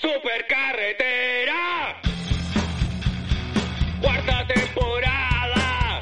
Supercarretera, cuarta temporada.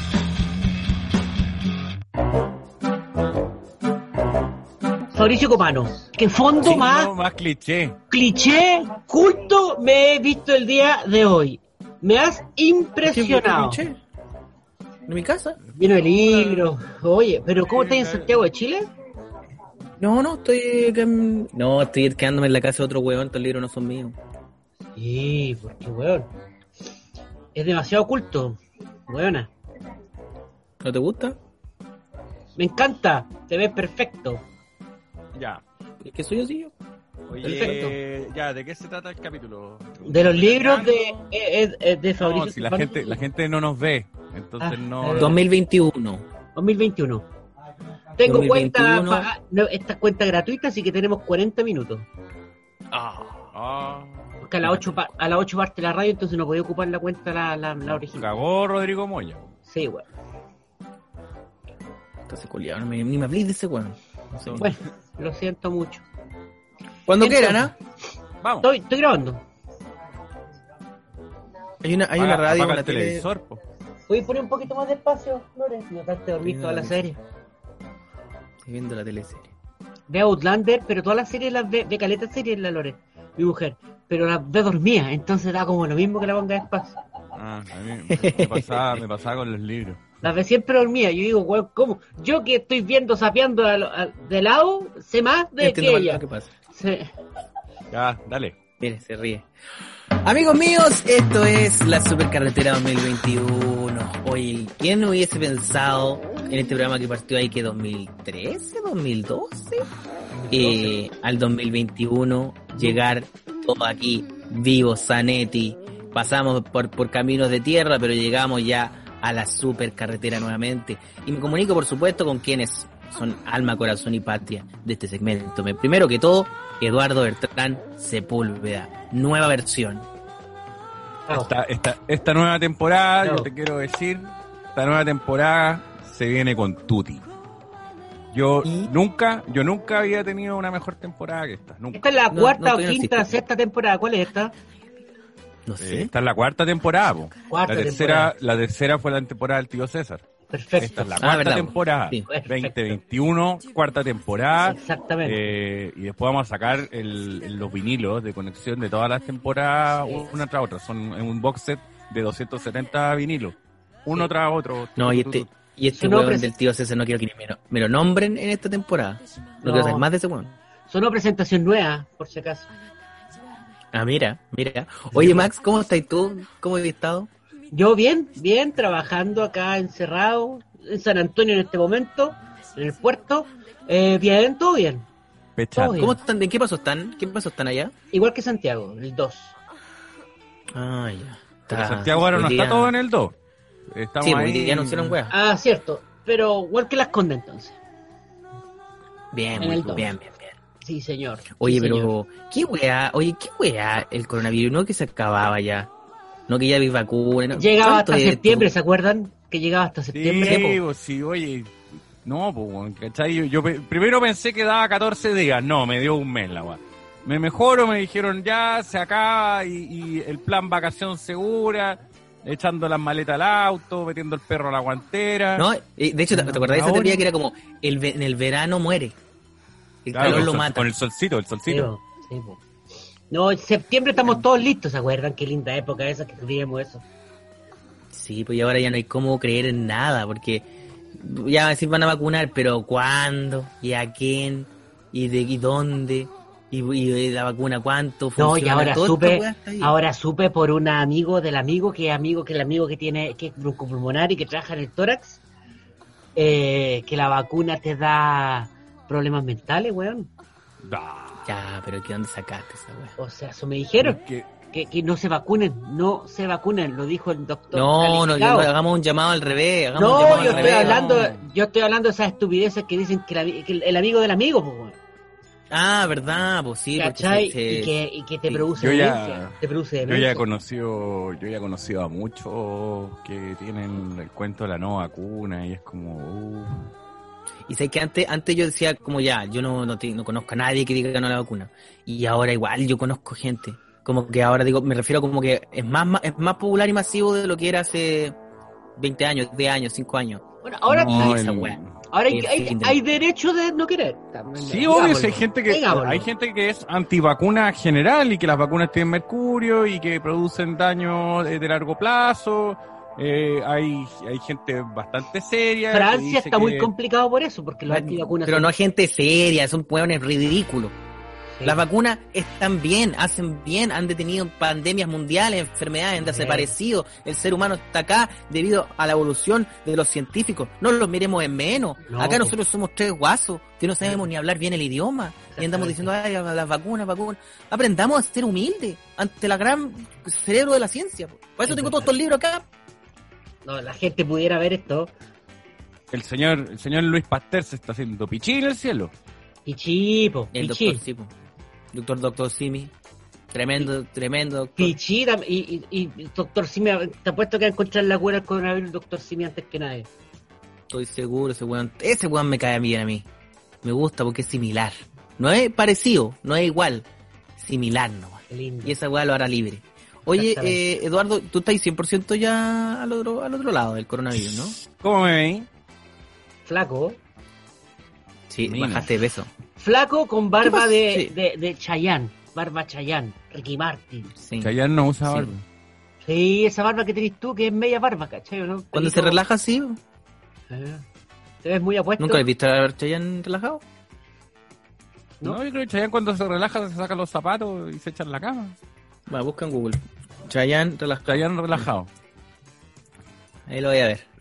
Fabricio Copano, ¿qué fondo Sí, más no, más cliché. culto me he visto el día de hoy? Me has impresionado. ¿Qué pinche? ¿En mi casa? Lleno de libros. Oye, pero ¿cómo estás en Santiago de Chile? No, estoy quedándome en la casa de otro huevón, estos libros no son míos. Sí, porque weón. Es demasiado culto. Weona. ¿No te gusta? Me encanta. Te ves perfecto. Ya. Es que soy así yo. Oye, Perfecto. ya, ¿de qué se trata el capítulo? De los libros de Fabricio No, si la Copano. gente no nos ve, entonces no... 2021. 2021. Tengo 2021. cuenta esta cuenta gratuita, así que tenemos 40 minutos. Ah, Porque a las 8 parte la radio, entonces no podía ocupar la cuenta la original. cagó Rodrigo Moya. Sí, weón. Entonces, culiado, ni me hablé de ese weón. No sé. Bueno, lo siento mucho. Cuando Entonces, quieran, ¿ah? Vamos. Estoy grabando. Hay una Apaga- radio, apaga una el tele. televisor, po. Voy a poner un poquito más despacio, Lore. No te dormís toda la serie. Estoy viendo la teleserie. Ve Outlander, pero todas las series las ve caleta series la Lore, mi mujer. Pero las ve dormida, entonces da como lo mismo que la ponga despacio. A mí me pasaba con los libros. Las ve siempre dormida. Yo digo, weón, ¿cómo? Yo que estoy viendo, sapeando de lado, sé más de Entiendo que mal ella. lo que pasa. Sí. Ya, dale. Mire, se ríe. Amigos míos, esto es la Supercarretera 2021. Oye, ¿quién hubiese pensado en este programa que partió ahí que 2013, 2012? Al 2021 llegar todo aquí vivo, Zanetti. Pasamos por caminos de tierra, pero llegamos ya a la Supercarretera nuevamente. Y me comunico, por supuesto, con quienes son alma, corazón y patria de este segmento. Primero que todo, Eduardo Bertrán Sepúlveda, nueva versión. Esta nueva temporada, No. yo te quiero decir, esta nueva temporada se viene con Tutti. Yo ¿Y? nunca había tenido una mejor temporada que esta. Nunca. Esta es la No, cuarta no, o todavía no quinta, existe. sexta temporada. ¿Cuál es esta? No sé. Esta es la cuarta temporada, po. Cuarta La tercera fue la temporada del tío César. Perfecto. Esta es la cuarta verdad, temporada. sí. Perfecto. 2021, cuarta temporada. Exactamente. Y después vamos a sacar los vinilos de conexión de todas las temporadas, una tras otra. Son un box set de 270 vinilos. Uno tras otro. No, y este Su nombre weón es- del tío César no quiero que me lo nombren en esta temporada. No quiero saber más de ese weón. Sonó presentación nueva, por si acaso. Ah, mira. Oye, Max, ¿cómo estás tú? ¿Cómo has estado? Yo bien, trabajando acá encerrado en San Antonio en este momento, en el puerto. Bien, todo bien. Pechado. Todo bien. ¿Cómo están? ¿En qué paso están? ¿Qué paso están allá? Igual que Santiago, el 2. Ah, ya. Pero Santiago ahora no hoy está día- todo en el 2. Estamos Sí, ahí. hoy día anunciaron weá. Ah, cierto. Pero igual que las Condes entonces. Bien, en el bien. dos. Sí, señor. Oye, Sí, pero, señor. ¿qué weá el coronavirus? No que se acababa ya. No que ya vi vacuna. ¿no? Llegaba ¿Cuánto hasta es septiembre, esto? ¿se acuerdan? Que llegaba hasta septiembre. Sí, pues sí, oye. No, pues, ¿cachai? Yo primero pensé que daba 14 días. No, me dio un mes la weá. Me mejoro, me dijeron ya, se acaba y el plan vacación segura, echando las maletas al auto, metiendo el perro a la guantera. No, de hecho, ¿te acordás de esa Ahora- teoría que era como en el verano muere? El Claro, calor con lo el sol- mata. Con el solcito, el Sí, solcito. po. No, en septiembre estamos todos listos, ¿se acuerdan? Qué linda época esa que escribimos eso. Sí, pues y ahora ya no hay cómo creer en nada, porque ya van a decir van a vacunar, pero ¿cuándo? ¿Y a quién? ¿Y dónde? ¿Y la vacuna cuánto funciona? No, y ahora Toda esta supe, weá está ahí. supe por un amigo del amigo, que el amigo que tiene, que es broncopulmonar y que trabaja en el tórax, que la vacuna te da problemas mentales, weón. Da. Ya, pero ¿qué dónde sacaste esa weá? O sea, eso me dijeron, Que- que no se vacunen, lo dijo el doctor. No, calificado. hagamos un llamado al revés. Hagamos un No, llamado yo al estoy revés. hablando de esas estupideces que dicen que el amigo del amigo, pues, weón. Ah, verdad, pues sí, porque ¿Cachai? se- Y que te sí. produce Yo ya- demencia. Te produce Yo ya demencia. he conocido a muchos que tienen el cuento de la no vacuna y es como, Y sé que antes yo decía como ya, yo no conozco a nadie que diga que no la vacuna. Y ahora igual yo conozco gente. Como que ahora digo, me refiero como que es más popular y masivo de lo que era hace 20 años, 10 años, 5 años. Bueno, ahora No, esa el- weá. ahora el fin del hay derecho de no querer. También, Sí, digámoslo, obvio, si digámoslo. hay gente que es antivacuna general y que las vacunas tienen mercurio y que producen daño de largo plazo. Hay gente bastante seria. que Francia dice está muy que- complicado por eso, porque los antivacunas Pero son- no hay gente seria, son hueones ridículos. Sí. Las vacunas están bien, hacen bien, han detenido pandemias mundiales, enfermedades, han desaparecido. El ser humano está acá debido a la evolución de los científicos. No los miremos en menos. No, Acá pues. nosotros somos tres guasos que no sabemos ni hablar bien el idioma. Y andamos diciendo, ay, las vacunas. Aprendamos a ser humildes ante la gran cerebro de la ciencia. Por eso tengo todos estos libros acá. No, la gente pudiera ver esto. el señor Luis Pasteur se está haciendo pichí en el cielo. Pichí, po, El pichí. doctor Sipo. Doctor Simi. Tremendo doctor. Pichí, y doctor Simi, te apuesto que va a encontrar la cura al coronavirus el doctor Simi antes que nadie. Estoy seguro, ese weón me cae bien a mí. Me gusta porque es similar. No es parecido, no es igual. Similar nomás. Qué lindo. Y esa weá lo hará libre. Oye, Exactamente. Eduardo, tú estás 100% ya al otro lado del coronavirus, ¿no? ¿Cómo me veis? Flaco. Sí, Mira. bajaste de peso. Flaco con barba pasa? de, Sí. de Chayanne. Barba Chayanne. Ricky Martin. Sí. Chayanne no usa Sí. barba. Sí, esa barba que tenés tú, que es media barba, ¿cachai? ¿O no? Cuando se Pelito. relaja así, Te ves muy apuesto. ¿nunca has visto a Chayanne relajado? ¿No? No, yo creo que Chayanne cuando se relaja se saca los zapatos y se echa en la cama. Bueno, busca en Google. Chayanne relajado. Chayanne relajado. Ahí lo voy a ver.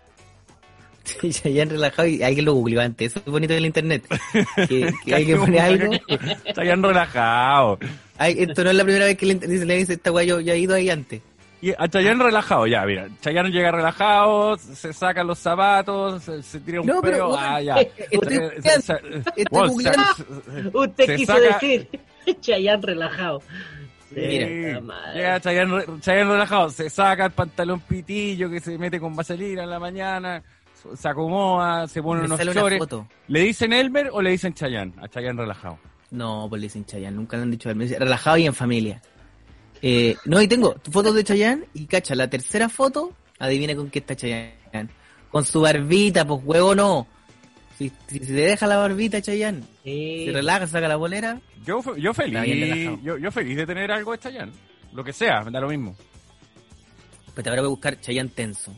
Sí, Chayanne relajado y alguien lo googleó antes. Eso es bonito del internet. Que alguien pone algo. Chayanne relajado. Ay, esto no es la primera vez que le dice esta weá, yo ya he ido ahí antes. Y a Chayanne relajado, ya, mira. Chayanne llega relajado, se saca los zapatos, se tira un No, pero, peo, bueno, ya. estoy Bueno, googleando. Usted se quiso saca- decir Chayanne relajado. Mira. La madre. Llega Chayanne relajado, se saca el pantalón pitillo que se mete con vaselina en la mañana, se acomoda, se pone Me unos sale una chores. foto. ¿Le dicen Elmer o le dicen Chayanne? A Chayanne relajado. No, pues le dicen Chayanne, nunca le han dicho a él. Me dice, relajado y en familia. No, y tengo fotos de Chayanne y cacha, la tercera foto, adivina con qué está Chayanne. Con su barbita, pues huevo no. Si se deja la barbita Chayanne, Sí. se relaja, saca la bolera. Yo Está bien feliz, relajado. yo feliz de tener algo de Chayanne. Lo que sea, me da lo mismo. Pues te habrá que buscar Chayanne tenso.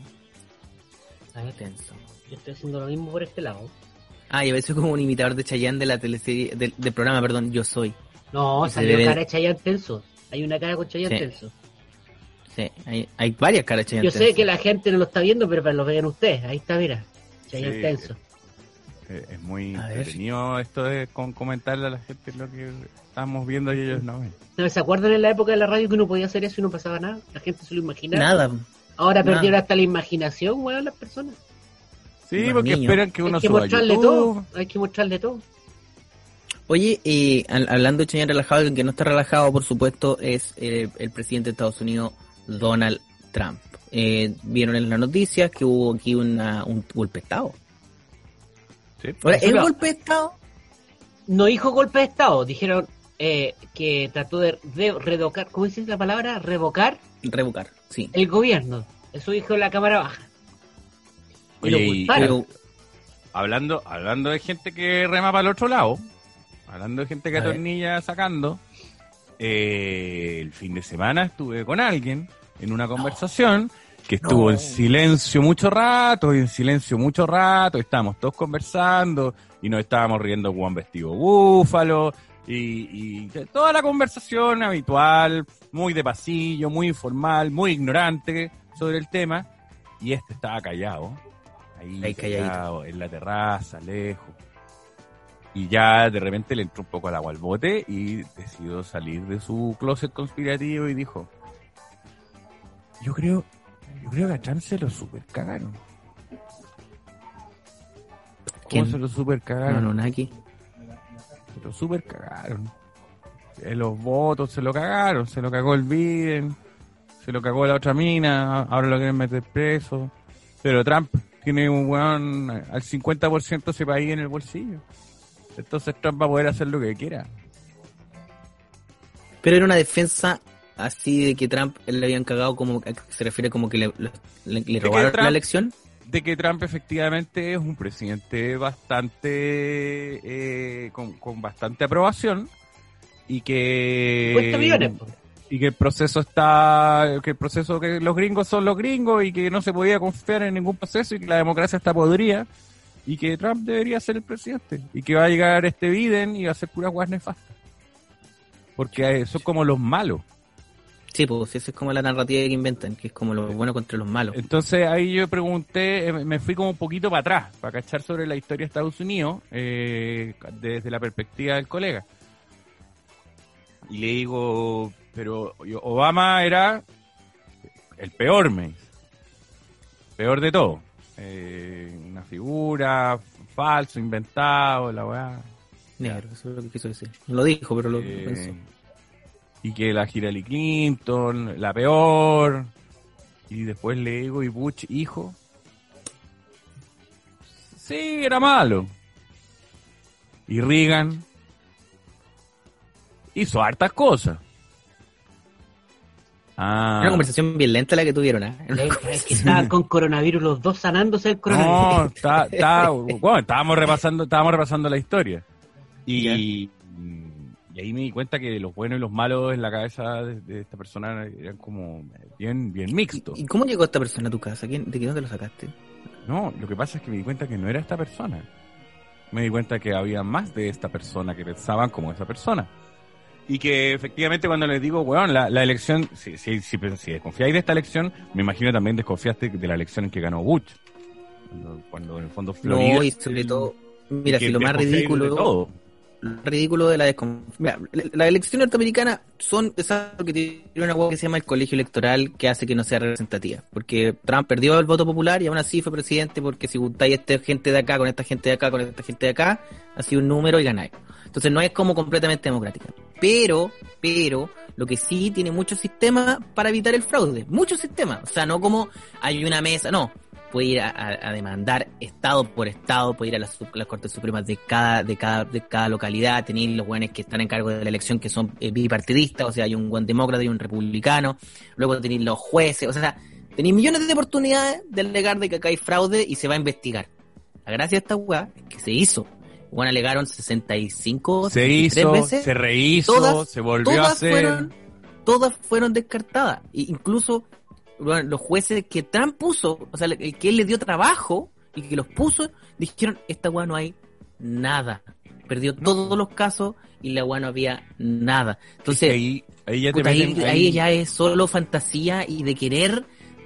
A ver, Tenso. yo estoy haciendo lo mismo por este lado. Ah, y a veces como un imitador de Chayanne de la teleserie, del programa, perdón, Yo Soy. No, Ese salió bebé- cara de Chayanne tenso. Hay una cara con Chayanne Sí. tenso. Sí, hay varias caras de Chayanne Yo sé tenso. que la gente no lo está viendo, pero para lo vean ustedes. Ahí está, mira. Chayanne Sí. tenso. Es muy A ver. entretenido esto de comentarle a la gente lo que estamos viendo y ellos no ven. ¿No se acuerdan en la época de la radio que uno podía hacer eso y no pasaba nada? La gente se lo imaginaba. Nada. Ahora nada. perdieron hasta la imaginación, weón, las personas. Sí, Los porque niños. esperan que uno Hay que suba a mostrarle YouTube. todo. Hay que mostrarle todo. Oye, hablando de Chayanne relajado, el que no está relajado, por supuesto, es el presidente de Estados Unidos, Donald Trump. Vieron en las noticias que hubo aquí un golpe de Estado. Sí. Ahora, Eso ¿el no. golpe de Estado? No dijo golpe de Estado. Dijeron que trató de revocar, ¿cómo dice la palabra? Revocar Revocar, sí. el gobierno. Eso dijo la Cámara Baja. Y lo Oye, y- culparon. Pero, Hablando de gente que rema para el otro lado, hablando de gente que A ver. atornilla sacando, el fin de semana estuve con alguien en una conversación que estuvo No. en silencio mucho rato, estábamos todos conversando y nos estábamos riendo con un vestido búfalo y toda la conversación habitual, muy de pasillo, muy informal, muy ignorante sobre el tema, y este estaba callado. Ahí calladito. callado, en la terraza, lejos. Y ya de repente le entró un poco el agua al bote y decidió salir de su closet conspirativo y dijo: Yo creo que a Trump se lo super cagaron. ¿Cómo ¿Quién? se lo super cagaron? no, Naki. Se lo super cagaron. Los votos se lo cagaron, se lo cagó el Biden, se lo cagó la otra mina, ahora lo quieren meter preso. Pero Trump tiene un weón al 50% de ese país en el bolsillo. Entonces Trump va a poder hacer lo que quiera. Pero era una defensa así de que Trump le habían cagado, como se refiere como que le robaron la elección. De que Trump efectivamente es un presidente bastante con bastante aprobación y que Cuesta millones, po. y que que los gringos son los gringos y que no se podía confiar en ningún proceso y que la democracia está podrida y que Trump debería ser el presidente y que va a llegar Biden y va a hacer puras guas nefastas porque son como los malos. Sí, pues esa es como la narrativa que inventan, que es como lo bueno contra los malos. Entonces ahí yo pregunté, me fui como un poquito para atrás, para cachar sobre la historia de Estados Unidos, desde la perspectiva del colega. Y le digo, pero Obama era el peor, me dice. Peor de todo. Una figura, falso, inventado, la weá. Negro, eso es lo que quiso decir. No lo dijo, pero lo pensó. Y que la Hillary Clinton, la peor. Y después le digo, ¿y Bush, hijo? Sí, era malo. Y Reagan hizo hartas cosas. Una conversación bien lenta la que tuvieron, ¿eh? Es que estaban con coronavirus los dos sanándose el coronavirus. No, bueno, estábamos repasando la historia. Y ahí me di cuenta que los buenos y los malos en la cabeza de esta persona eran como bien mixtos. ¿Y cómo llegó esta persona a tu casa? ¿De dónde lo sacaste? No, lo que pasa es que me di cuenta que no era esta persona. Me di cuenta que había más de esta persona que pensaban como esa persona. Y que efectivamente cuando les digo, weón, la elección, si desconfiáis de esta elección, me imagino también desconfiaste de la elección en que ganó Bush. Cuando en el fondo Florida... No, y sobre todo, mira, si lo más ridículo... Lo ridículo de la desconfianza. La elección norteamericana son exacto que tiene una hueá que se llama el colegio electoral que hace que no sea representativa. Porque Trump perdió el voto popular y aún así fue presidente porque si juntáis esta gente de acá con esta gente de acá con esta gente de acá, ha sido un número y ganáis. Entonces no es como completamente democrática. Pero, lo que sí tiene muchos sistemas para evitar el fraude. Muchos sistemas. O sea, no como hay una mesa, no. Puede ir a demandar estado por estado, puede ir a las Cortes Supremas de cada localidad, tener los buenos que están en cargo de la elección que son bipartidistas, o sea, hay un buen demócrata y un republicano, luego tenéis los jueces, o sea, tenéis millones de oportunidades de alegar de que acá hay fraude y se va a investigar. La gracia de esta weá es que se hizo. Bueno, alegaron 65, se hizo, veces, se rehizo, se volvió a hacer. Todas fueron descartadas, e incluso los jueces que Trump puso, o sea, el que él le dio trabajo y que los puso, dijeron, esta weá no hay nada. Perdió todos los casos y la weá no había nada. Entonces, ahí ya ahí ya es solo fantasía y de querer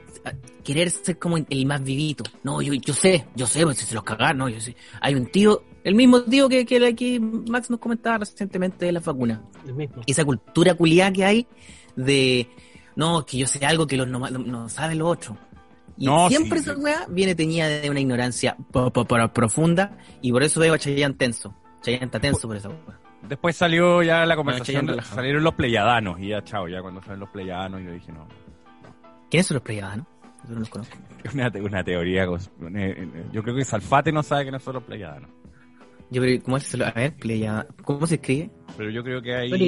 ser como el más vivito. No, yo sé, pues si se los cagaron, no, yo sé. Hay un tío, el mismo tío que aquí Max nos comentaba recientemente de la vacuna. El mismo. Esa cultura culiada que hay de... No, que yo sé algo que no sabe lo otro. Y no, siempre sí, esa weá viene teñida de una ignorancia profunda y por eso veo a Chayanne tenso. Chayanne está tenso por esa weá. Después salió ya la conversación, Chayanne salieron los pleyadanos y ya chao, ya cuando salen los pleyadanos yo dije no. ¿Quiénes son los pleyadanos? Yo no los conozco. Una teoría, yo creo que Salfate no sabe quiénes son los pleyadanos. ¿Cómo es eso? A ver, ¿cómo se escribe? Pero yo creo que hay... Con Y.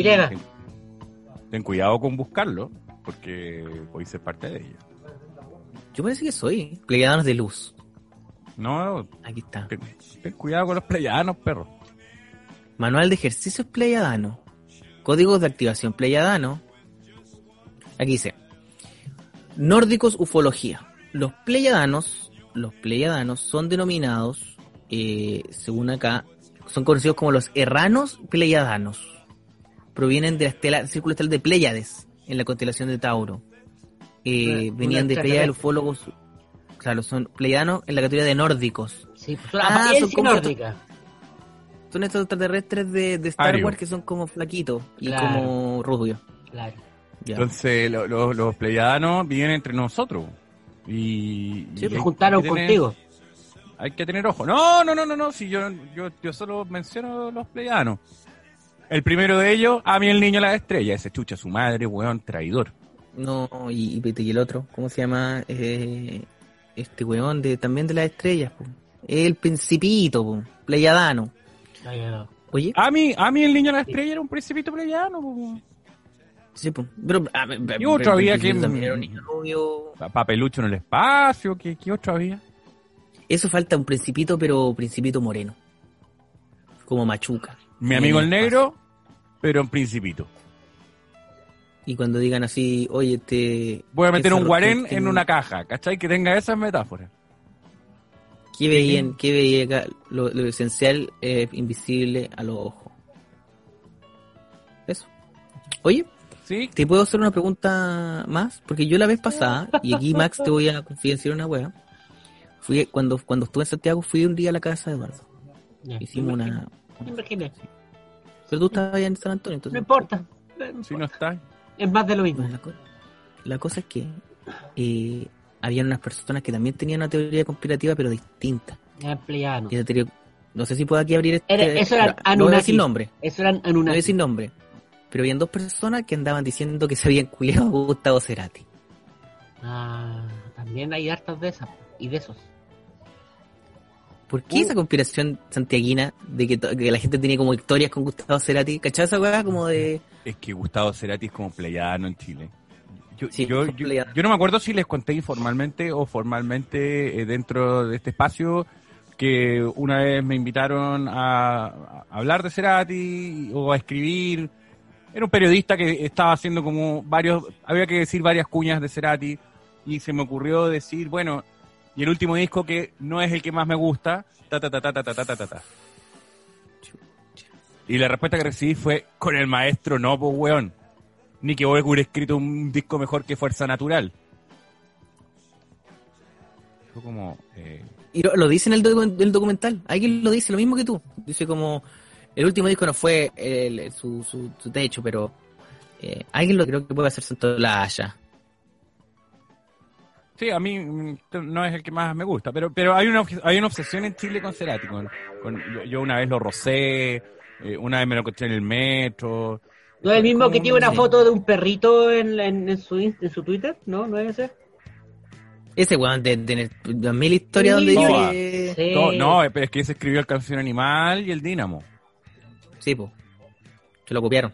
Ten cuidado con buscarlo, porque podéis ser parte de ellos. Yo parece que soy Pleyadanos de Luz. No, Aquí está. ten cuidado con los pleyadanos, perro. Manual de ejercicios Pleyadano. Códigos de activación Pleyadano. Aquí dice: Nórdicos Ufología. Los Pleyadanos son denominados, según acá, son conocidos como los Erranos Pleyadanos. Provienen de la círculo estelar de Pléyades, en la constelación de Tauro. Venían de Pléyades, los ufólogos, claro, son pleyadanos en la categoría de nórdicos. Sí, pues son como nórdicas. Son estos extraterrestres de Star Ario. Wars que son como flaquitos y Claro. como rubios. Claro. Ya. Entonces, los pleyadanos viven entre nosotros. Y Sí, y se juntaron contigo. Hay que tener ojo. No, si yo solo menciono los pleyadanos. El primero de ellos, a mí el niño la estrella, ese chucha su madre, weón, traidor. No, y el otro, ¿cómo se llama? este weón también de las estrellas, po. El Principito, po. Pleiadano. Oye, A mí el niño de la estrella era un principito pleyano, po. sí, po. Pero, ¿Y otro había el Principito que- también era un niño rubio. Papelucho en el espacio, ¿qué otro había? Eso falta un Principito, pero Principito moreno. Como Machuca. Mi amigo el En negro, pero en principito. Y cuando digan así, oye, Voy a meter un guarén ¿qué- en una caja, ¿cachai? Que tenga esas metáforas. ¿Qué veía acá? Lo esencial es invisible a los ojos. Eso. Oye, ¿Sí? ¿te puedo hacer una pregunta más? Porque yo la vez pasada, y aquí Max te voy a confidenciar una wea, cuando estuve en Santiago, fui un día a la casa de Eduardo. Hicimos una... Me imaginé. Pero tú estabas allá en San Antonio, No entonces... importa. Si no está. Es más de lo mismo. Bueno, la cosa es que habían unas personas que también tenían una teoría conspirativa, pero distinta. Era pleyano. Y esa teoría, no sé si puedo aquí abrir Eso eran no voy a Anunnaki. decir nombre, Eso eran no voy a Anunnaki. decir nombre. Pero habían dos personas que andaban diciendo que se habían culiado a Gustavo Cerati. También hay hartas de esas y de esos. ¿Por qué esa conspiración santiaguina de que la gente tenía como historias con Gustavo Cerati? ¿Cachai esa weá como de... Es que Gustavo Cerati es como pleyano en Chile. Sí, Yo pleyano. no me acuerdo si les conté informalmente o formalmente dentro de este espacio que una vez me invitaron a hablar de Cerati o a escribir. Era un periodista que estaba haciendo como había que decir varias cuñas de Cerati y se me ocurrió decir, bueno, y el último disco que no es el que más me gusta, ta ta ta ta ta ta ta ta ta. Y la respuesta que recibí fue, con el maestro no, pues weón. Ni que vos hubiera escrito un disco mejor que Fuerza Natural. Fue como... Y lo dice en el documental. Alguien lo dice, lo mismo que tú. Dice como... El último disco no fue su techo, pero... alguien lo creo que puede hacer Santolaya. Sí, a mí no es el que más me gusta, pero hay una obsesión en Chile con Cerati. Yo una vez lo rocé, una vez me lo encontré en el metro. ¿No es el mismo que tiene una Sí. foto de un perrito en su Twitter? ¿No? ¿No es ese? Ese weón de tener 2000 historias Sí, donde dice todas. que... Sí. No, pero es que se escribió el Canción Animal y el Dínamo. Sí, po. Se lo copiaron.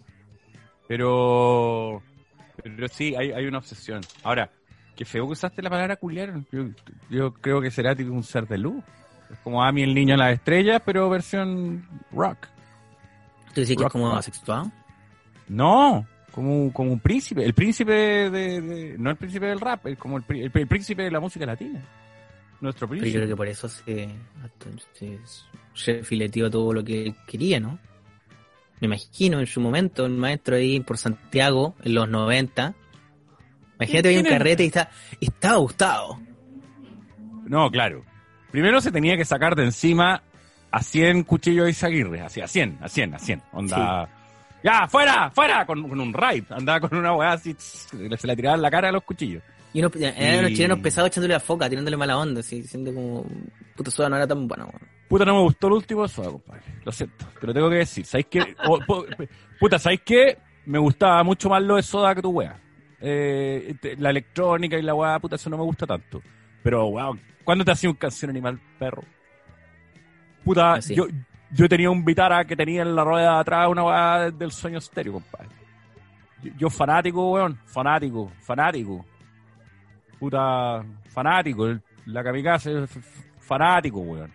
Pero sí, hay una obsesión. Ahora, qué feo que usaste la palabra culiar. Yo creo que Cerati es un ser de luz. Es como Amy el niño en las estrellas, pero versión rock. ¿Tú decís que es Rock, como rock. asexuado? No, como un príncipe. El príncipe no el príncipe del rap, es como el príncipe de la música latina. Nuestro Pero yo príncipe. creo que por eso se fileteó todo lo que él quería, ¿no? Me imagino en su momento, el maestro ahí por Santiago, en los 90. Imagínate, había un ¿Quién es? carrete y estaba Gustavo. No, claro. Primero se tenía que sacar de encima a 100 cuchillos de Izaguirre, así, a 100. Onda, ya, fuera, con un raid. Andaba con una weá así, se la tiraba en la cara a los cuchillos. Y eran unos chilenos pesados echándole la foca, tirándole mala onda, así, diciendo como, puta soda no era tan buena, weón. Puta, no me gustó el último Soda, compadre. Lo siento, pero tengo que decir. ¿Sabéis qué? Puta, ¿sabéis qué? Me gustaba mucho más lo de Soda que tu weá. La electrónica y la weá, puta, eso no me gusta tanto. Pero, weón, ¿cuándo te hacía un Canción Animal, perro? Puta, Así. yo tenía un Vitara que tenía en la rueda de atrás una weá del Sueño Estéreo, compadre. Yo fanático, weón, fanático. Puta, fanático. La kamikaze, fanático, weón.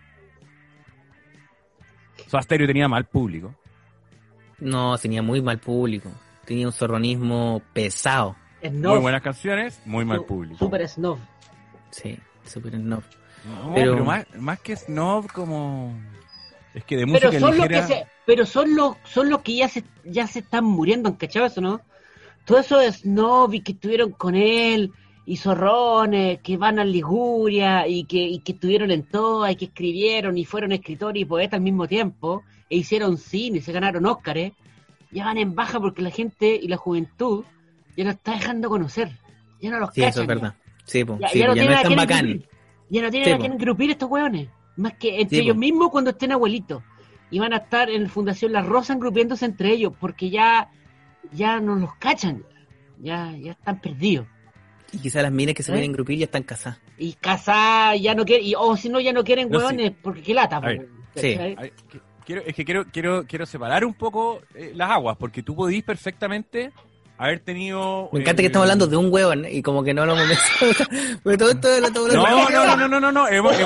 Soda Stereo tenía mal público. No, tenía muy mal público. Tenía un zorronismo pesado. Snob. Muy buenas canciones, muy mal público. Super snob. Sí, súper snob. No, Pero- pero más que snob, como... Es que de Pero música son los que ligera... son los que ya se están muriendo, ¿cachai eso, no? Todo eso de snob y que estuvieron con él, y zorrones, que van a Liguria, y que estuvieron en todas, y que escribieron, y fueron escritores y poetas al mismo tiempo, e hicieron cine, y se ganaron Óscares, ya van en baja porque la gente y la juventud ya los está dejando conocer. Ya no los Sí, cachan. eso es verdad. Sí, pues, Ya, sí, ya no ya tienen no a es tan quién bacán. engrupir. Ya no tienen Sí, a po. quién engrupir estos hueones. Más que entre Sí, ellos po. mismos cuando estén abuelitos. Y van a estar en Fundación La Rosa engrupiéndose entre ellos porque ya no los cachan. Ya están perdidos. Y quizás las minas que se quieren engrupir ya están casadas. Y casar ya no quieren, o si no, ya no quieren No, hueones, porque qué lata. A ver, po, sí. ¿cachai? Ay, quiero separar un poco las aguas, porque tú podís perfectamente haber tenido... Me encanta que estamos hablando de un huevón y como que no lo hemos mencionado. Porque todo esto lo estamos hablando. No. Hemos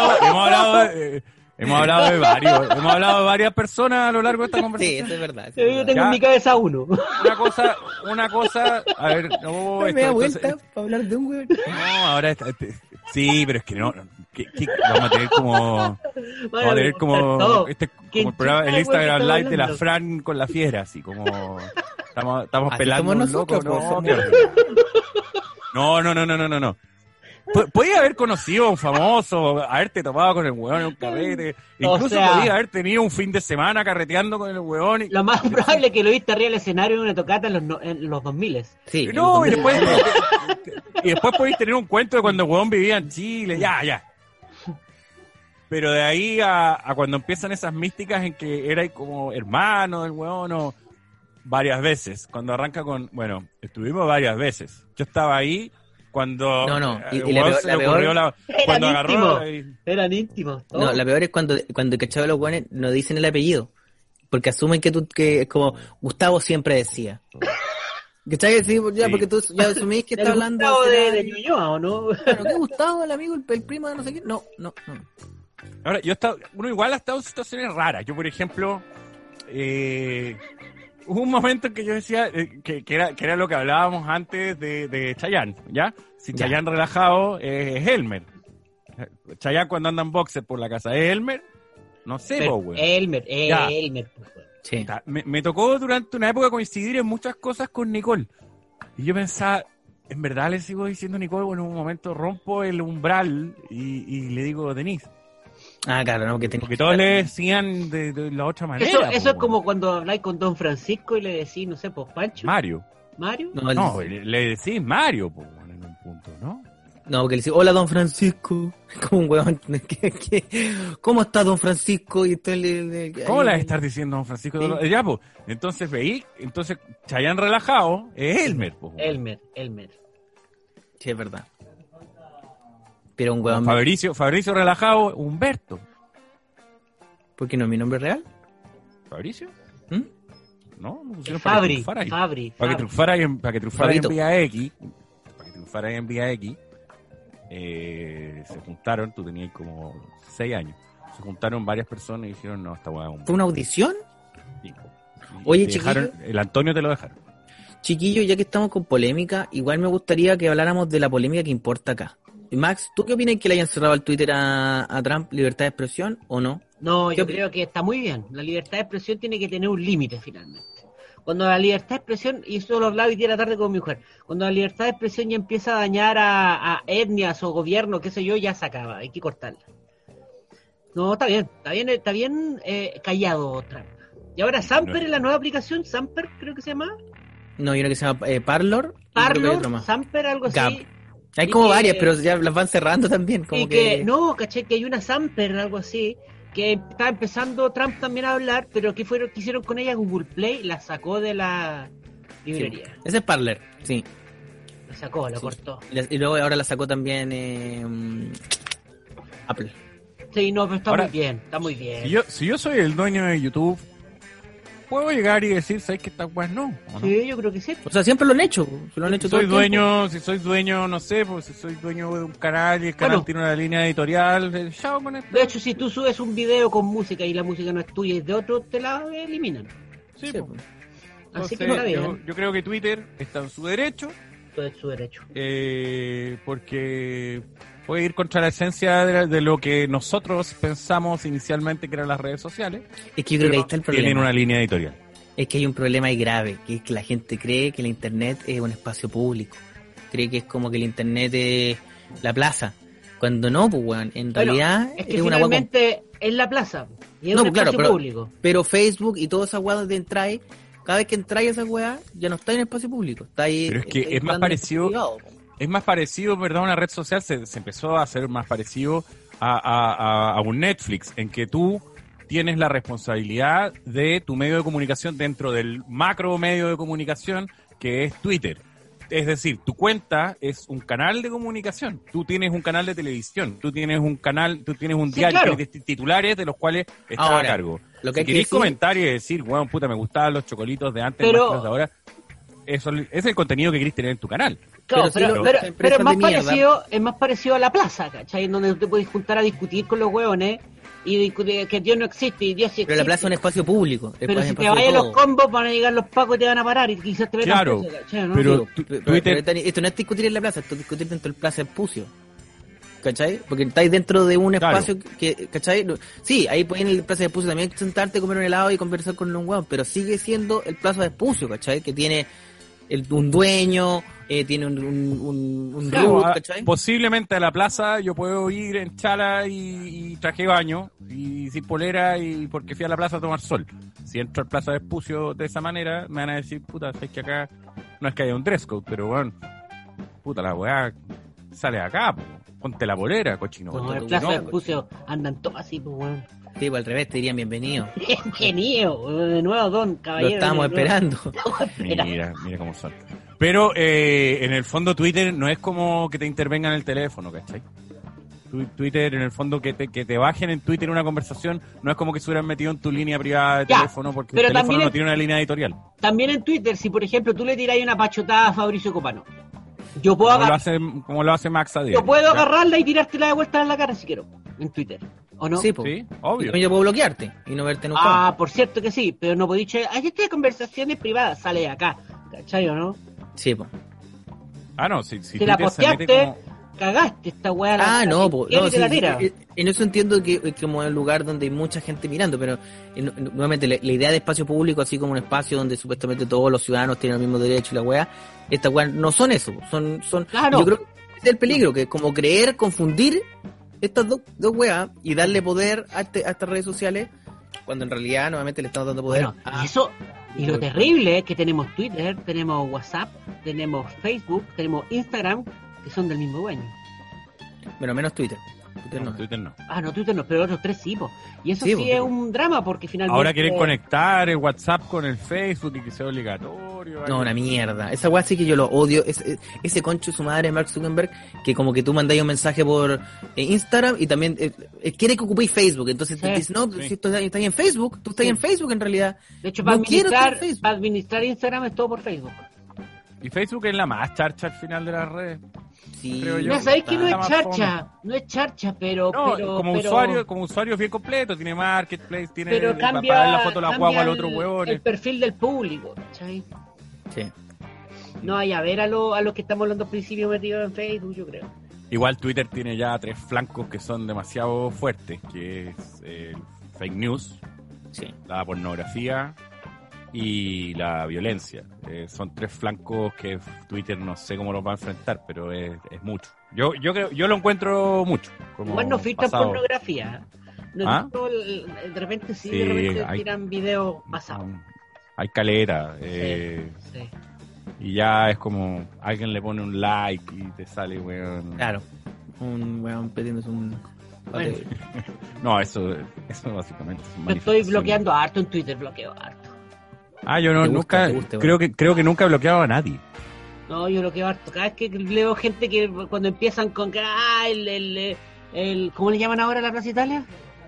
hablado de varios. Hemos hablado de varias personas a lo largo de esta Sí, conversación. eso es verdad. Yo tengo Ya. en mi cabeza uno. Una cosa, a ver, no, Me da esto- vuelta esto- para hablar de un huevón. no, ahora sí, pero es que no, vamos a tener como todo. como el programa, el Instagram Live de la Fran con la fiera, así como estamos Así pelando somos un loco, nosotros, no, pues, no. Podías haber conocido a un famoso, haberte tomado con el huevón en un carrete, incluso sea, podías haber tenido un fin de semana carreteando con el huevón. Lo más probable es que lo viste arriba del escenario en una tocata en los 2000. Sí. No, y después podéis tener un cuento de cuando el huevón vivía en Chile, ya. Pero de ahí a cuando empiezan esas místicas en que era como hermano del huevón o varias veces, cuando arranca con, bueno, estuvimos varias veces. Yo estaba ahí cuando No, y el la huevón peor- se la le peor- ocurrió cuando Eran agarró Eran íntimos. No, todos. la peor es cuando cachado los hueones no dicen el apellido. Porque asumen que es como Gustavo siempre decía. ¿Cachai? Sí, ya, Sí. porque tú ya asumís que está El hablando Gustavo será- de Ñuñoa, ¿o no? Claro, ¿qué Gustavo, el amigo, el primo de no sé qué? No. Ahora, uno igual ha estado en situaciones raras. Yo, por ejemplo, hubo un momento en que yo decía que era lo que hablábamos antes de Chayanne, ¿ya? Si Ya. Chayanne relajado es Elmer. Chayanne cuando anda en boxer por la casa es Elmer. No sé, Pero, po, weón. Elmer. Ya. Pues, weón. Sí. Me tocó durante una época coincidir en muchas cosas con Nicole. Y yo pensaba, en verdad le sigo diciendo a Nicole, bueno, en un momento rompo el umbral y le digo Denise. Ah, claro, no, que tenía. Porque todos le decían de la otra manera. Eso po, es weón. como cuando habláis con Don Francisco y le decís, no sé, pues Pancho, Mario. Mario. No, le decís Mario, po, weón, en un punto, ¿no? No, porque le dice, hola Don Francisco. Como un huevón. ¿Cómo está Don Francisco? Y usted ¿Cómo la vas a estar diciendo, don Francisco? Sí. Ya, pues. Entonces Chayanne relajado es Elmer, po. Elmer. Sí, es verdad. Pero un huevón. Fabricio relajado, Humberto. ¿Por qué no es mi nombre real? ¿Fabricio? ¿Mm? No, lo pusieron Fabri. para que Fabri. triunfara ahí. Para que triunfara ahí en Fabito. Vía X. Para que triunfara ahí en Vía X. Se juntaron, tú tenías como 6 años. Se juntaron varias personas y dijeron, no, esta weá es un ¿Fue una audición? pico. Y Oye, te dejaron- el Antonio te lo dejaron. Chiquillo, ya que estamos con polémica, igual me gustaría que habláramos de la polémica que importa acá. Max, ¿tú qué opinas que le hayan cerrado el Twitter a Trump, libertad de expresión o no? No, ¿Qué yo opi- creo que está muy bien. La libertad de expresión tiene que tener un límite finalmente. Cuando la libertad de expresión, y eso lo hablaba hoy día a la tarde con mi mujer, cuando la libertad de expresión ya empieza a dañar a etnias o gobierno, qué sé yo, ya se acaba, hay que cortarla. No, está bien callado Trump. Y ahora Samper en la nueva aplicación, Samper creo que se llama. No, hay una que se llama Parlor. y creo que hay otra Parlor, más. Samper, algo Gap. así. Hay y como que- varias, pero ya las van cerrando también. Como Y que, no, caché que hay una Samper, algo así, que está empezando Trump también a hablar, pero que hicieron con ella Google Play, la sacó de la librería. Ese es Parler, sí. La sacó, la Sí. cortó. Y luego ahora la sacó también Apple. Sí, no, pero está Ahora, muy bien, está muy bien. Si yo soy el dueño de YouTube, puedo llegar y decir, ¿sabes que estas weas no? ¿O no? Sí, yo creo que sí. O sea, siempre lo han hecho. Se lo han hecho Si todo soy el tiempo. dueño, no sé, pues si soy dueño de un canal y el canal Bueno. tiene una línea editorial, chao con esto. De hecho, si tú subes un video con música y la música no es tuya y es de otro, te la eliminan. Sí, Sí, pues. pues. Así que Entonces, está bien. yo creo que Twitter está en su derecho, Todo es su derecho. porque puede ir contra la esencia de lo que nosotros pensamos inicialmente que eran las redes sociales. Es que yo creo que ahí está el Tienen problema. una línea editorial. Es que hay un problema ahí grave, que es que la gente cree que el internet es un espacio público. Cree que es como que el internet es la plaza. Cuando no, pues weón, en Bueno, realidad es que una hueá con- finalmente es la plaza. Y es No, un claro, espacio pero- público. Pero Facebook y todas esas weas donde entráis, cada vez que entráis a esa weá, ya no está en espacio público. Está ahí. Pero es que está es más entrando en parecido- privado. Es más parecido, ¿verdad? Una red social se empezó a hacer más parecido a un Netflix, en que tú tienes la responsabilidad de tu medio de comunicación dentro del macro medio de comunicación que es Twitter. es decir, tu cuenta es un canal de comunicación. Tú tienes un canal de televisión, tú tienes un Sí, diario, claro. tienes titulares de los cuales estás Ahora, a cargo. lo que hay Si que queréis decir- comentar y decir, weón, puta, me gustaban los chocolitos de antes, Pero- más que los de ahora, eso es el contenido que querés tener en tu canal. Claro, Pero si pero las empresas es más de mierda- parecido, es más parecido a la plaza, ¿cachai? En donde te puedes juntar a discutir con los hueones y discutir que Dios no existe y Dios sí existe. Pero la plaza es un espacio público. Pero es si un te espacio de vayas a los todo. combos van a llegar los pacos y te van a parar y quizás te metan Claro, preso, ¿cachai? ¿No? pero- Digo, Twitter- Dani, esto no es discutir en la plaza, esto es discutir dentro del Plaza Espucio. ¿Cachai? Porque estáis dentro de un Claro. espacio que, ¿cachai? Sí, ahí pueden en el Plaza Espucio también sentarte, comer un helado y conversar con un hueón, pero sigue siendo el Plaza Espucio, ¿cachai? Que tiene un dueño, tiene un Claro, root, ¿cachai? posiblemente a la plaza yo puedo ir en chala y traje de baño y sin polera y porque fui a la plaza a tomar sol. Si entro al Plaza de Espucio de esa manera, me van a decir, puta, es que acá no es que haya un dress code, pero bueno, puta, la weá sale acá, po. Ponte la polera, cochino. No, Ponte el tu plaza de no, Pucio andan todos así, pues, weón. Sí, pues al revés te dirían bienvenido. Bienvenido, de nuevo, don Lo caballero. estábamos de nuevo. esperando. Estamos esperando. Mira cómo son. Pero en el fondo Twitter no es como que te intervengan en el teléfono, ¿cachai? Twitter, en el fondo, que te bajen en Twitter una conversación, no es como que se hubieran metido en tu línea privada de Ya, teléfono, porque pero el teléfono también no es- tiene una línea editorial. También en Twitter, si por ejemplo tú le tiras una pachotada a Fabricio Copano, yo puedo, Como lo hace Max a yo diario. puedo ¿ya? agarrarla y tirártela de vuelta en la cara si quiero, en Twitter, ¿o no? Sí, pues. Sí, obvio. Yo puedo bloquearte y no verte nunca. Ah, por cierto que sí, pero no podéis decir, ay, esta de conversaciones privadas, sale de acá, ¿cachai o no? Sí, pues. Ah, no, si Si la Twitter se mete posteaste, como... cagaste esta weá. Ah, no, pues. ¿quién No, te la sí, tira? en eso entiendo que es como un lugar donde hay mucha gente mirando, pero nuevamente la idea de espacio público, así como un espacio donde supuestamente todos los ciudadanos tienen el mismo derecho y la weá, estas weas no son eso, son Claro. yo creo que ese es el peligro, que es como creer, confundir estas dos weas y darle poder a estas redes sociales, cuando en realidad nuevamente le estamos dando poder Bueno, a... y eso, y lo terrible es que tenemos Twitter, tenemos WhatsApp, tenemos Facebook, tenemos Instagram, que son del mismo dueño. Bueno, menos Twitter. Twitter no. Twitter no. Ah, no, Twitter no, pero otros tres sí, po. Y eso Sí, sí, porque- es un drama, porque finalmente... Ahora quieren conectar el WhatsApp con el Facebook y que sea obligatorio. No, una mierda. Esa weá sí que yo lo odio. Ese concho de su madre, Mark Zuckerberg, que como que tú mandáis un mensaje por Instagram y también quiere que ocupéis Facebook. Entonces te Sí, dices, no, sí. si tú estás en Facebook, tú estás Sí. en Facebook en realidad. De hecho, no quiero estar en Facebook. para administrar Instagram es todo por Facebook. Y Facebook es la más charcha al final de las redes. Sí, Creo yo. No, sabéis que no es Está más charcha, pero... No, pero, como usuario es bien completo, tiene marketplace, tiene pero para cambia, darle la foto a la cambia guagua al otro huevón. el perfil del público, ¿cachai? Sí. No hay a ver a los que estamos hablando al principio metidos en Facebook, yo creo. Igual Twitter tiene ya 3 flancos que son demasiado fuertes, que es el fake news, Sí. la pornografía y la violencia. Son 3 flancos que Twitter no sé cómo los va a enfrentar, pero es mucho. Yo creo, yo lo encuentro mucho. Como Igual no filtran pasado. pornografía. No, ¿Ah? de repente sí, Sí, de repente hay- tiran videos pasados. Hay calera. Sí. Y ya es como alguien le pone un like y te sale, weón. Claro. Un weón pidiéndose un... Bueno. No, eso básicamente es Yo estoy manifestación. bloqueando harto en Twitter, bloqueo harto. Ah, yo no, Te gusta, nunca, te gusta, creo que nunca he bloqueado a nadie. No, yo bloqueo harto. Cada vez que leo gente que cuando empiezan con que, ¿cómo le llaman ahora a la Plaza Italia?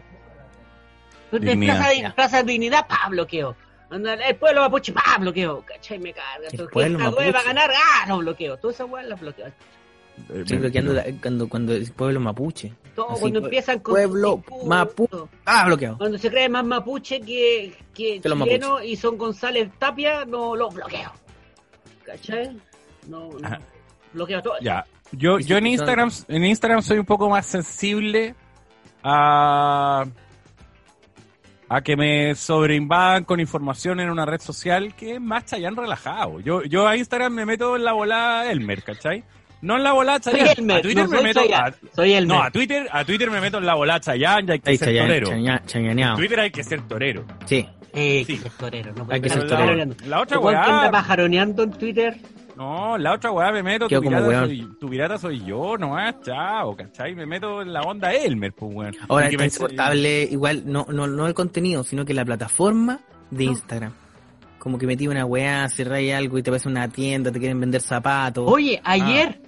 Dignidad. Plaza Dignidad, bloqueo. Anda, el pueblo mapuche, bloqueo. ¿Cachai? Me carga. El Todo, pueblo que esta wea va a mapuche. ganar, lo bloqueo. Todas esas weas las bloqueo. Estoy bloqueando cuando el pueblo mapuche. Todo, Así, cuando empiezan con pueblo su discurso. mapuche. Bloqueado. Cuando se cree más mapuche que Que los chileno y son González Tapia, no los bloqueo. ¿Cachai? No. Ajá. Bloqueo todo. Ya, yo Sí, en Instagram soy un poco más sensible a que me sobreinvadan con información en una red social que es más Chayanne relajado. Yo a Instagram me meto en la volada Elmer, ¿cachai? No en la volada Soy Chayanne. Elmer, A Twitter no me soy meto Chayanne, soy Elmer. No, a Twitter me meto en la volada Chayanne, ya hay que Ahí ser torero. chañaneado. Twitter hay que ser torero. Sí. Que Sí. ser torero, no Hay que puede ser estar torero. pajaroneando. La otra Igual que weá. anda pajaroneando en Twitter. No, la otra weá me meto, Quedo como weón. tu pirata soy yo, nomás, chao, ¿cachai? Me meto en la onda Elmer, pues weón. Ahora Y que está me- insoportable, igual, no el contenido, sino que la plataforma de Instagram. como que metí una weá, cerráis algo y te ves una tienda, te quieren vender zapatos. Oye, ayer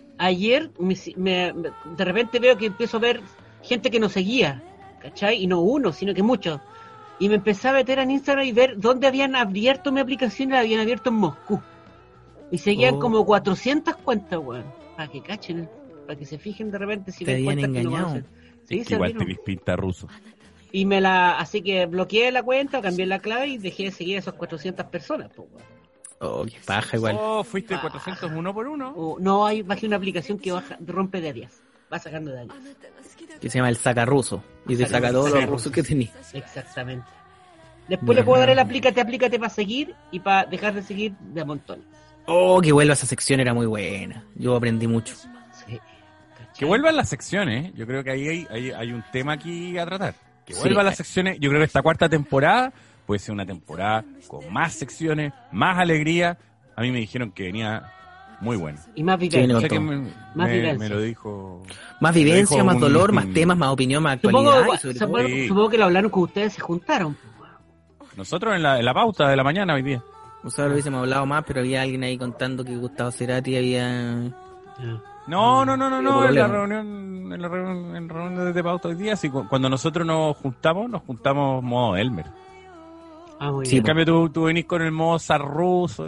de repente veo que empiezo a ver gente que nos seguía, ¿cachai? Y no uno, sino que muchos. Y me empecé a meter en Instagram y ver dónde habían abierto mi aplicación y la habían abierto en Moscú. Y seguían como 400 cuentas, weón. Para que cachen, para que se fijen de repente si te ven habían cuentas que no engañado. conocen. Sí, Es que igual te abrieron. vis pinta ruso. Y así que bloqueé la cuenta, cambié la clave y dejé de seguir a esas 400 personas, pues, weón. Oh, qué paja igual. Oh, fuiste 401 por uno. No, hay bajé una aplicación que rompe de áreas. Va sacando de áreas. Que se llama el saca ruso. Y te saca todos los rusos que tenías. Exactamente. Después le puedo dar el aplícate para seguir y para dejar de seguir de a montones. Oh, que vuelva esa sección, era muy buena. Yo aprendí mucho. Sí. Que vuelvan las secciones. Yo creo que ahí hay un tema aquí a tratar. Que Sí. vuelvan las secciones. Yo creo que esta cuarta temporada puede ser una temporada con más secciones, más alegría. A mí me dijeron que venía muy bueno. Y más Sí, vivencia. no, Sé que todo. Más vivencia. me lo dijo. Más me lo vivencia, dijo más un- dolor, más temas, más opinión, más actualidad. Supongo, y sobre todo- Sí. supongo que lo hablaron con ustedes, se juntaron. Nosotros en la pauta de la mañana hoy día. Nosotros lo hubiésemos hablado más, pero había alguien ahí contando que Gustavo Cerati había... No. En la problema. reunión, en la reunión de pauta hoy día, sí, cuando nosotros nos juntamos modo Elmer. Ah, muy Sí, bien. En cambio tú venís con el modo zar ruso.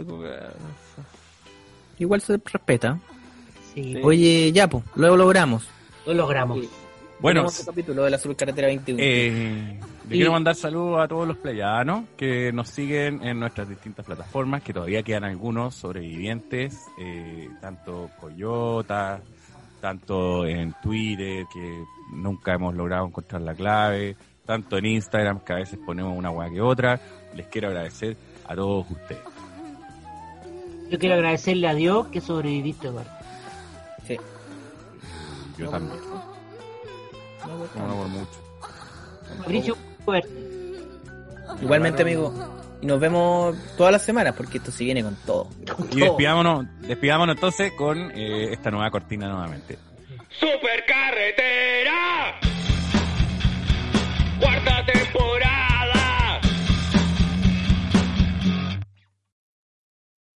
Igual se respeta. Sí. Oye, ya, pues, luego logramos. Lo logramos. Bueno, Tenemos este capítulo de la Supercarretera 21. le quiero mandar saludos a todos los playanos que nos siguen en nuestras distintas plataformas, que todavía quedan algunos sobrevivientes, tanto Coyota, tanto en Twitter, que nunca hemos logrado encontrar la clave, tanto en Instagram, que a veces ponemos una hueá que otra. Les quiero agradecer a todos ustedes. Yo quiero agradecerle a Dios que sobreviviste, Eduardo. Sí. Yo también. No por mucho. Fabricio, fuerte. Igualmente, amigo. Y nos vemos todas las semanas, porque esto sí viene con todo. Y despidámonos entonces con esta nueva cortina nuevamente. Supercarretera.